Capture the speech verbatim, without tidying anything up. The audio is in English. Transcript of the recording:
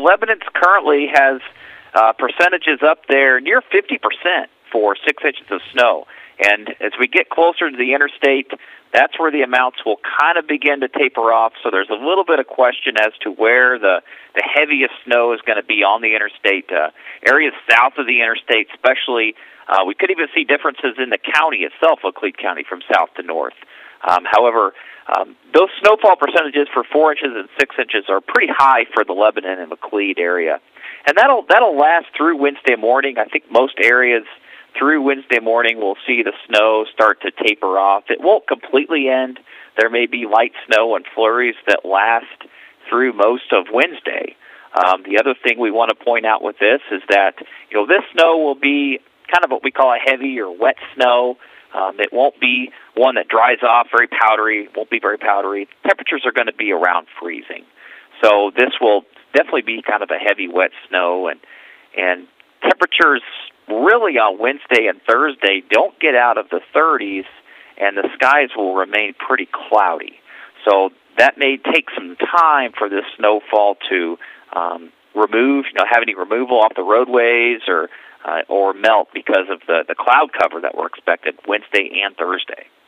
Lebanon currently has uh, percentages up there near fifty percent for six inches of snow. And as we get closer to the interstate, that's where the amounts will kind of begin to taper off. So there's a little bit of question as to where the, the heaviest snow is going to be on the interstate. Uh, areas south of the interstate, especially, uh, we could even see differences in the county itself, Laclede County, from south to north. Um, however, um, those snowfall percentages for four inches and six inches are pretty high for the Lebanon and Laclede area. And that'll that'll last through Wednesday morning. I think most areas through Wednesday morning we'll see the snow start to taper off. It won't completely end. There may be light snow and flurries that last through most of Wednesday. Um, the other thing we want to point out with this is that, you know, this snow will be kind of what we call a heavy or wet snow. Um, it won't be one that dries off very powdery. It won't be very powdery. Temperatures are going to be around freezing. So this will definitely be kind of a heavy, wet snow. And, and temperatures really on Wednesday and Thursday don't get out of the thirties, and the skies will remain pretty cloudy. So that may take some time for this snowfall to um, remove, you know, have any removal off the roadways or uh, or melt because of the, the cloud cover that we're expected Wednesday and Thursday.